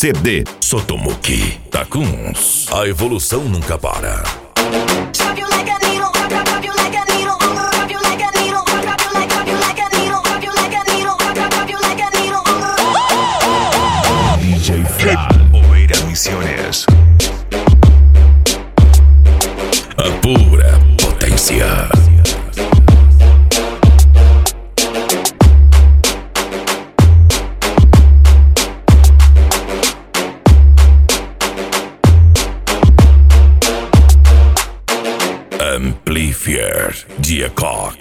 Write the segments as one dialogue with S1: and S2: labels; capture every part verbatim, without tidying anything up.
S1: C D Sotomuki Takuns. A evolução nunca para. D J Fran, Oeira Misiones. A pura potência. Amplifier Diacock.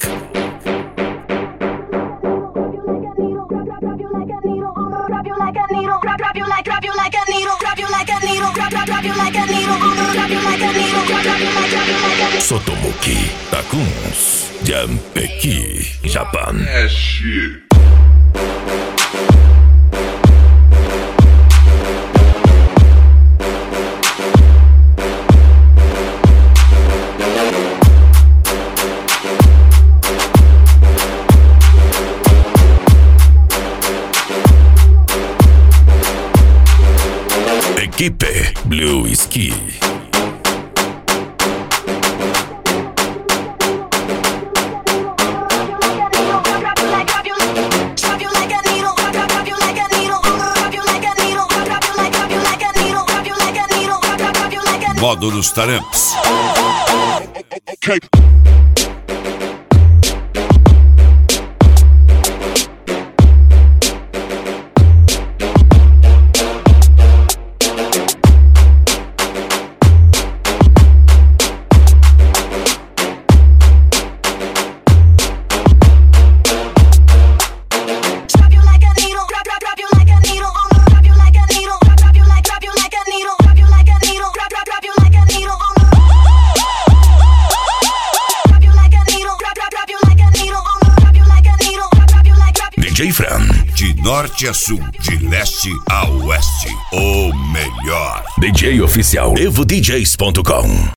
S1: Sotomuki Takuns, Jampeki, Japan.
S2: É shit.
S1: Equipe Blue Ski. Módulos Taramps.
S2: Okay.
S1: D J Fran, de norte a sul, de leste a oeste, o melhor. D J oficial evo D Js ponto com.